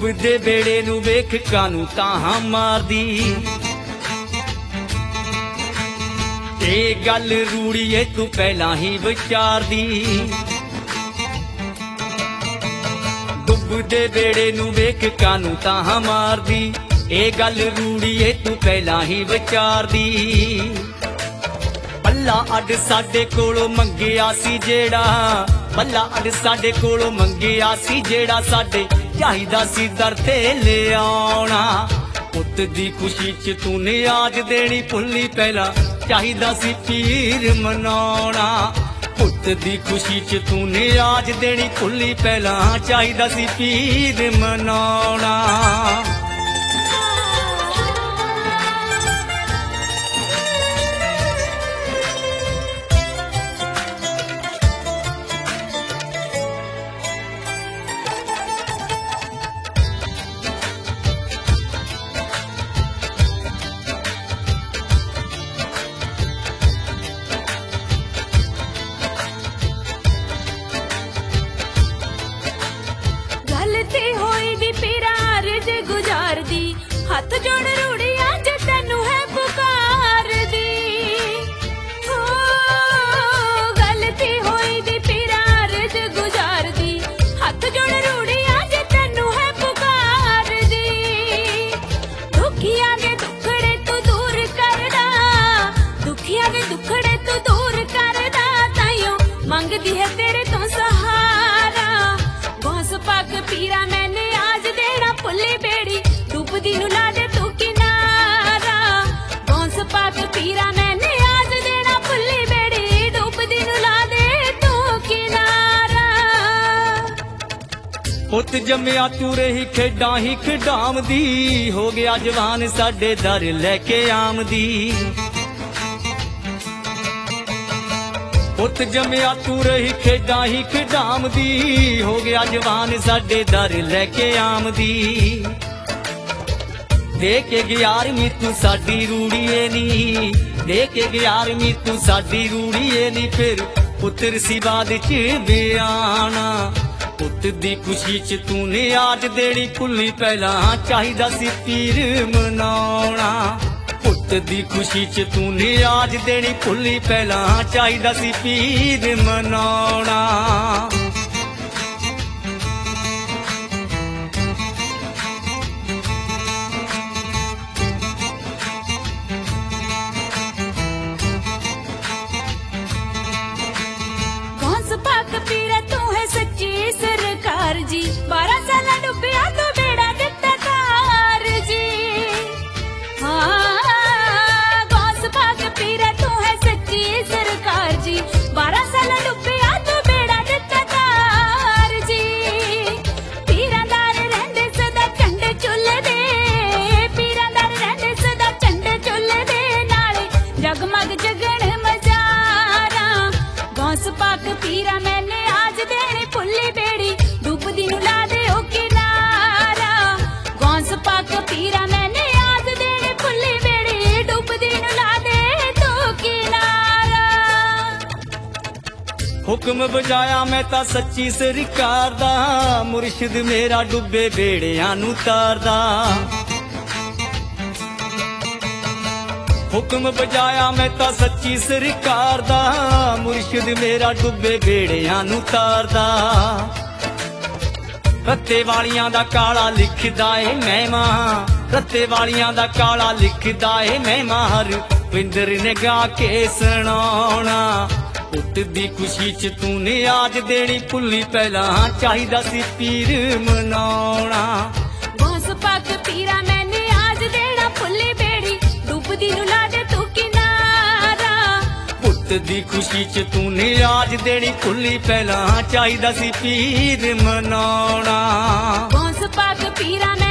डुबदे बेड़े नू वेख कानू ताहां मारदी ए गल रूड़ीए तू पहला ही विचारदी डुबदे बेड़े नू वेख कानू ताहां मारदी ए गल रूड़ीए तू पहला ही विचारदी पल्ला अड साडे कोलों मंगिया सी जेड़ा पल्ला अड साडे कोलों मंगिया सी जेड़ा साडे चाहिदा सी दर ते ले आउणा पुत दी खुशी च तूने आज देनी भुल्ली पहला चाहिदा सी पीर मनाउणा पुत दी खुशी च तूने आज देनी भुल्ली पहला चाहिदा सी पीर मनाउणा हथ जोड़ रूड़िया जे तेनू है पुकार दी हो गलती होई दी पिरार ज गुजार दी हथ जोड़ रूड़िया जे तेनू है पुकार दी दुखिया दे दुखड़े तू दूर करदा दुखिया दे दुखड़े तू दूर करदा ताइयों मंगदी है तेरे तो सहारा गौस पाक पीरा मैंने आज देना भुल्ली बेड़ी डुबदी नू ला दे तू किनारा गौस पाक पीरा मैंने आज देना भुल्ली बेड़ी डुबदी नू ला दे तू किनारा पुत जम्मिया तू रही खेडां ही खिडामदी हो गया जवान साडे दर लैके आमदी पुत जम्मिया तू रही खेडां ही खिडामदी हो गया जवान साडे दर लैके आमदी दे के 11वीं तू साडी रूड़ीए नी दे के 11वीं तू साडी रूड़ीए नी फिर पुत्र सी बाद च बयाना पुत दी खुशी च तूने आज देनी भुल्ली पहला चाहिदा सी पीर मनाउणा पुत दी खुशी च तूने आज देनी भुल्ली पहला चाहिदा सी पीर मनाउणा सरकार जी 12 साल डुबिया तो बेड़ा दिता कार जी हाँ गौस पाक पीरा तू है सच्ची सरकार जी 12 साल डुबिया तो बेड़ा दिता कार जी पीरादार रहंदे सदा चंडे चुल्ले दे पीरादार रहंदे सदा चंडे चुल्ले दे नाले जगमग जगण मजारा गौस पाक पीरा मैंने आज देनी भुल्ली बेड़ी डुबदी नू ला दे ओ किनारा गौस पाक पीरा मैंने आज देनी भुल्ली बेड़ी डुबदी नू ला दे तू किनारा हुक्म बजाया मैं ता सच्ची सरकार दा मुर्शिद मेरा डुबे बेड़ियां नू तारदा हुक्म बजाया मैं ता सच्ची सरकार दा मुर्शिद मेरा डुबे बेड़ियां नू तारदा रत्ते वालियां दा काला लिखदा ए महमा रत्ते वालियां दा काला लिखदा ए महमा हर विंदर ने गा के सुनाउणा पुत दी खुशी च तूने आज देनी भुल्ली पहला चाहिदा सी पीर मनाउणा गौस पाक पीरा मैंने आज देना भुल्ली बेड़ी डुबदी नू ला दे तू किनारा पुत दी खुशी च तूने आज देनी भुल्ली पहला चाहिदा सी पीर मनाउणा गौस पाक पीरा